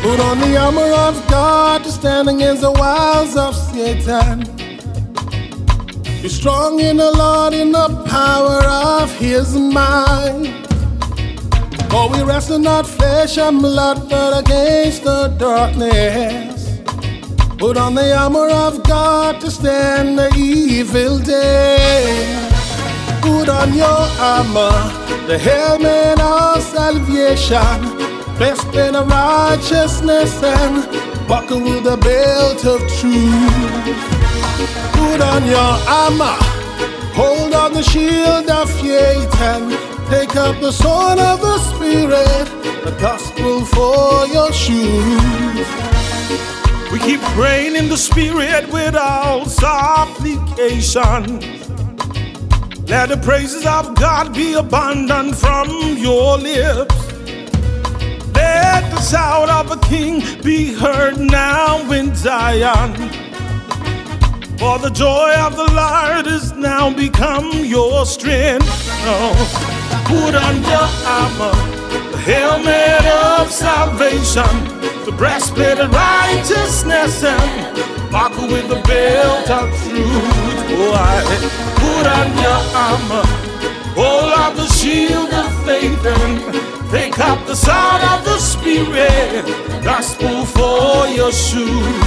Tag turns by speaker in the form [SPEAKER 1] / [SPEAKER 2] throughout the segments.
[SPEAKER 1] Put on the armor of God to stand against the wiles of Satan. Be strong in the Lord, in the power of His might. For we wrestle not flesh and blood, but against the darkness. Put on the armor of God to stand the evil day. Put on your armor, the helmet of salvation, breastplate of righteousness, and buckle with the belt of truth. Put on your armor, hold on the shield of faith, and take up the sword of the Spirit, the gospel for your shoes.
[SPEAKER 2] We keep praying in the Spirit without supplication. Let the praises of God be abundant from your lips. Let the sound of a king be heard now in Zion. For the joy of the Lord is now become your strength. Oh, put on your armor, the helmet of salvation, the breastplate of righteousness, and buckle with the belt of truth. Oh, put on your armor, hold up the shield of faith, and take up the sword of the Spirit, gospel for your shoes.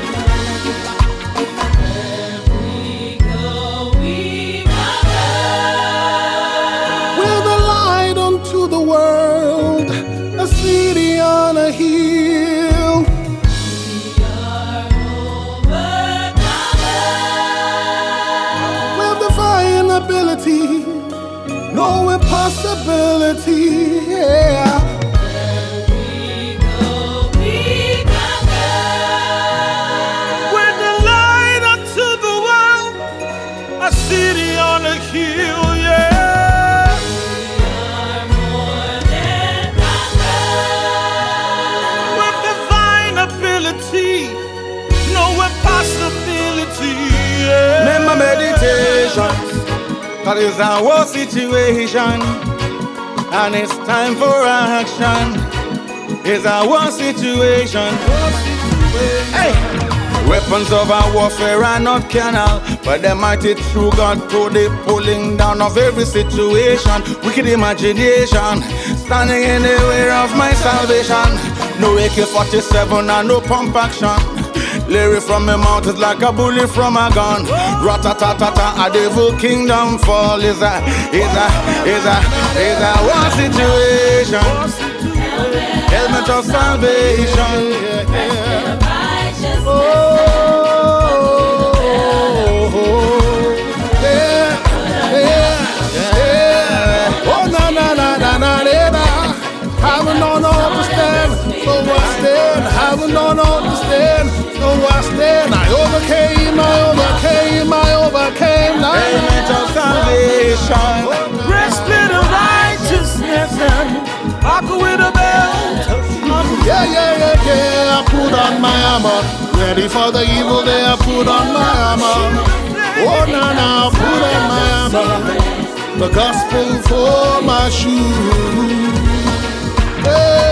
[SPEAKER 1] We're the light unto the world, a city on a hill.
[SPEAKER 3] We are overcomers.
[SPEAKER 1] With divine ability, no impossibility, yeah.
[SPEAKER 3] Where we go, we conquer.
[SPEAKER 2] We're the light unto the world, a city on a hill, yeah.
[SPEAKER 3] We are more than conquerors.
[SPEAKER 2] With divine ability, no impossibility, yeah.
[SPEAKER 4] Remember meditation, 'cause it's our situation, and it's time for action. It's our situation. Hey! Weapons of our warfare are not carnal, but they're mighty through God to the pulling down of every situation. Wicked imagination standing in the way of my salvation. No AK-47 and no pump action. Lyric from my mouth is like a bullet from a gun. Ratatatata, a devil kingdom fall is a war situation. Helmet of salvation.
[SPEAKER 1] Oh, yeah, yeah. Oh, na na na na na na. Having no understand, so I stand. Having no understand, so I stand. I overcame.
[SPEAKER 4] Helmet of salvation.
[SPEAKER 2] Breastplate of righteousness, and buckle with a belt of truth.
[SPEAKER 1] Yeah. I put on my armor, ready for the evil day. I put on my armor. Oh, na, I put on my armor, the gospel for my shoes. Hey.